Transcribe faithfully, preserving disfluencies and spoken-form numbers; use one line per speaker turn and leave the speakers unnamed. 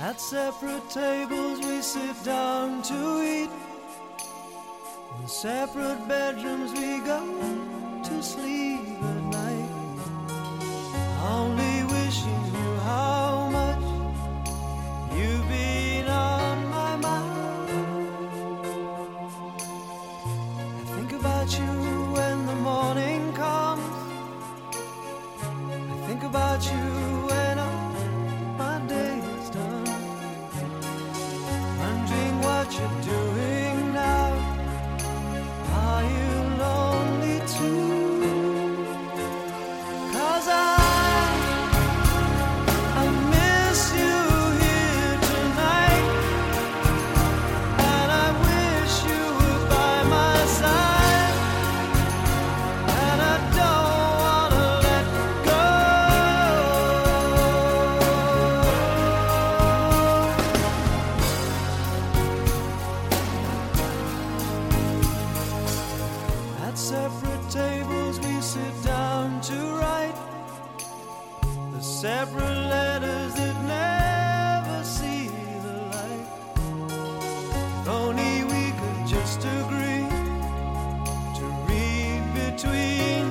At separate tables we sit down to eat. In separate bedrooms we go to sleep at night. Only wishing you how much you've been on my mind. I think about you when the morning comes. I think about you when all my day is done. Wondering what you're doing now. Are you lonely too? 'Cause I I miss you here tonight, and I wish you were by my side, and I don't wanna let go. At separate tables we sit down to write the separate letters that never see the light. If only we could just agree to read between